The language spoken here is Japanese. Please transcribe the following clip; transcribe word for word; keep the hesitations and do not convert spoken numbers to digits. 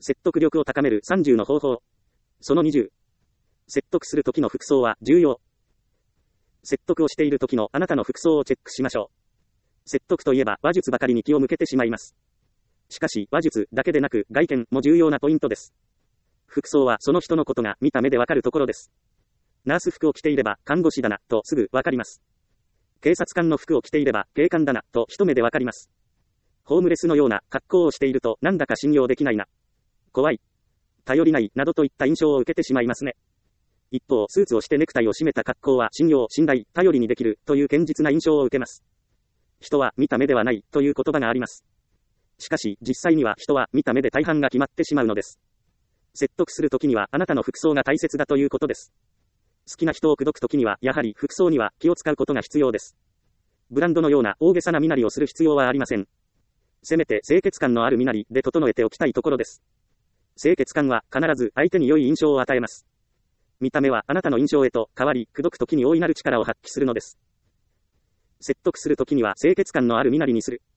説得力を高めるさんじゅうの方法。そのにじゅう。説得する時の服装は重要。説得をしている時のあなたの服装をチェックしましょう。説得といえば話術ばかりに気を向けてしまいます。しかし話術だけでなく外見も重要なポイントです。服装はその人のことが見た目でわかるところです。ナース服を着ていれば看護師だなとすぐわかります。警察官の服を着ていれば警官だなと一目でわかります。ホームレスのような格好をしているとなんだか信用できないな、怖い、頼りないなどといった印象を受けてしまいますね。一方、スーツをしてネクタイを締めた格好は信用、信頼、頼りにできるという堅実な印象を受けます。人は見た目ではないという言葉があります。しかし実際には人は見た目で大半が決まってしまうのです。説得するときにはあなたの服装が大切だということです。好きな人を口説くときにはやはり服装には気を使うことが必要です。ブランドのような大げさな身なりをする必要はありません。せめて清潔感のある身なりで整えておきたいところです。清潔感は必ず相手に良い印象を与えます。見た目はあなたの印象へと変わり、口説くときに大いなる力を発揮するのです。説得するときには清潔感のある身なりにする。